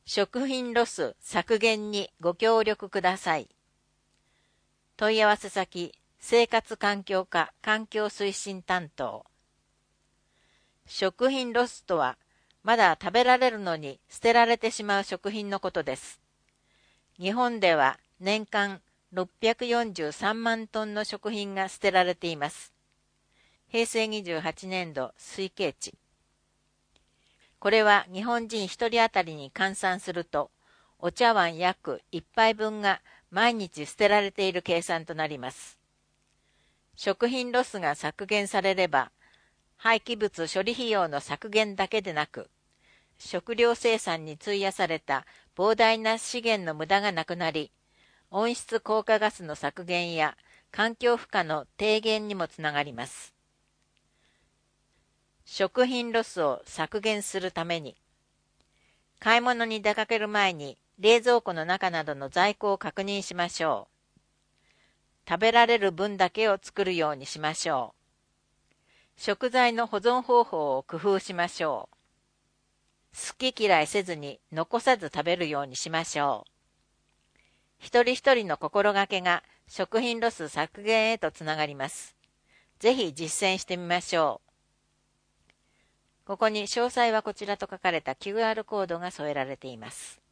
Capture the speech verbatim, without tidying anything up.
食品ロス削減にご協力ください。問い合わせ先、生活環境課環境推進担当。食品ロスとは、まだ食べられるのに捨てられてしまう食品のことです。日本では年間ろっぴゃくよんじゅうさんまんトンの食品が捨てられています。へいせいにじゅうはちねんど推計値。これは日本人ひとり当たりに換算すると、お茶碗約いっぱいぶんが毎日捨てられている計算となります。食品ロスが削減されれば、廃棄物処理費用の削減だけでなく、食料生産に費やされた膨大な資源の無駄がなくなり、温室効果ガスの削減や環境負荷の低減にもつながります。食品ロスを削減するために、買い物に出かける前に冷蔵庫の中などの在庫を確認しましょう。食べられる分だけを作るようにしましょう。食材の保存方法を工夫しましょう。好き嫌いせずに残さず食べるようにしましょう。一人一人の心がけが食品ロス削減へとつながります。ぜひ実践してみましょう。ここに詳細はこちらと書かれた キューアール コードが添えられています。